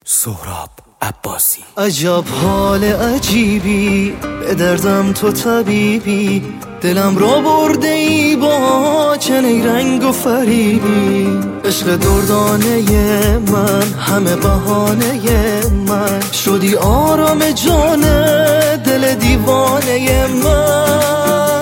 سهراب عباسی. عجب حال عجیبی، به دردم تو طبیبی، دلم را برده ای با چنین رنگ و فریبی. عشق دردانه من، همه بهانه من، شدی آرام جان دل دیوانه من.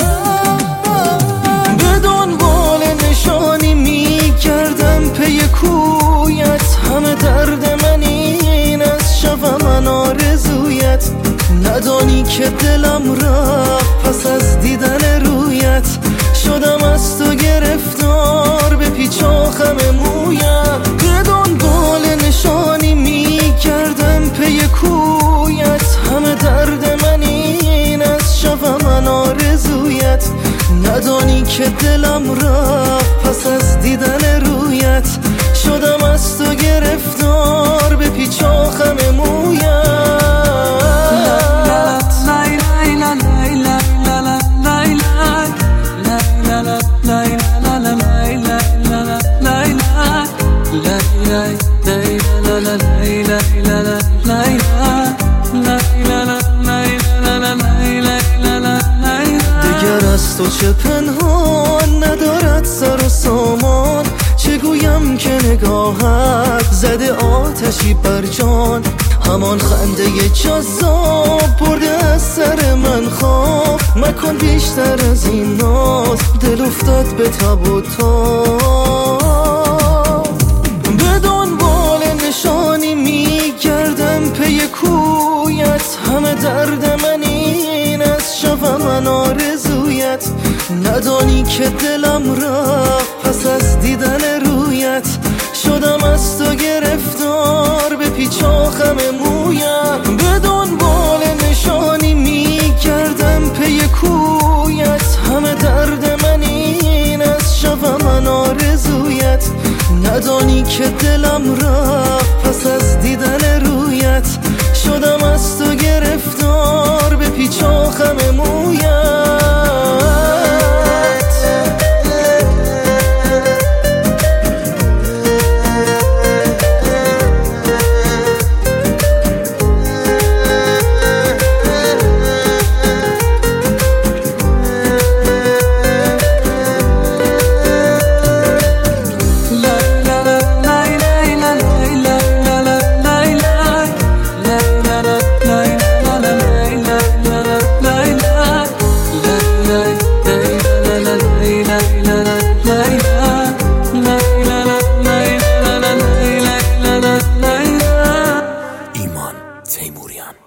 به دنبال نشانی میگردم پی کویت، همه درد من این از شب من آرزویت. ندانی که دلم رفت پس از دیدن رویت، شدم از تو گرفتار به پیچ و خم مویت. به دنبال نشانی میگردم پی کویت، همه درد من این از شب من آرزویت. ندانی که دلم رفت پس از دیدن رویت، شدم از تو گرفتار به پیچ و خم مویت. دیگر از تو چه پنهان ندارد سر و سامان، چه گویم که نگاهت زده آتشی بر جان. همان خنده جذاب برده از سر من خواب، مکن بیشتر از این ناز، دل افتاد به تب و تاب. به دنبال نشانی میگردم پی کویت، همه درد من این از شب من آرزویت. ندانی که دلم رفت پس از دیدن رویت، شدم از تو گرفتار به پیچ و خم مویت. به دنبال نشانی میگردم پی کویت، همه درد من این از شب من آرزویت. ندانی که دلم رفت پس از دیدن رویت، شدم از تو گرفتار به پیچ و خم مویت. ایمان تیموریان.